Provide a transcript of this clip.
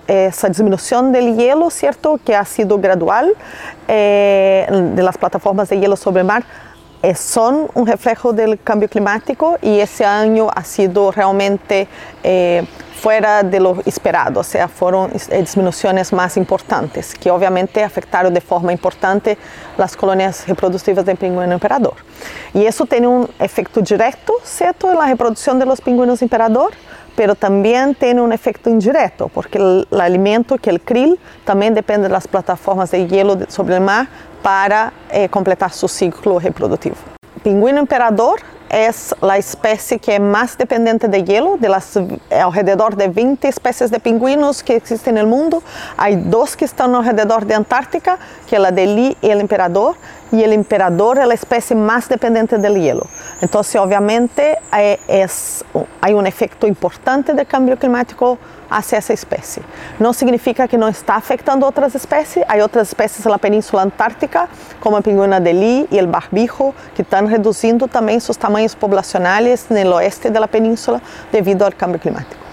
esa disminución del hielo, ¿cierto?, que ha sido gradual de las plataformas de hielo sobre el mar, son un reflejo del cambio climático, y ese año ha sido realmente fuera de lo esperado, o sea, fueron disminuciones más importantes, que obviamente afectaron de forma importante las colonias reproductivas del pingüino emperador. Y eso tiene un efecto directo, ¿cierto?, en la reproducción de los pingüinos emperador, pero también tiene un efecto indirecto, porque el alimento, que el krill, también depende de las plataformas de hielo sobre el mar para completar su ciclo reproductivo. Pingüino emperador es la especie que es más dependiente de hielo. De las alrededor de 20 especies de pingüinos que existen en el mundo, hay 2 que están alrededor de Antártica, que es la de Lee y el emperador, y el emperador es la especie más dependiente del hielo. Entonces, obviamente, hay un efecto importante del cambio climático hacia esa especie. No significa que no está afectando a otras especies. Hay otras especies en la península antártica, como el pingüino de Lee y el barbijo, que están reduciendo también sus tamaños poblacionales en el oeste de la península debido al cambio climático.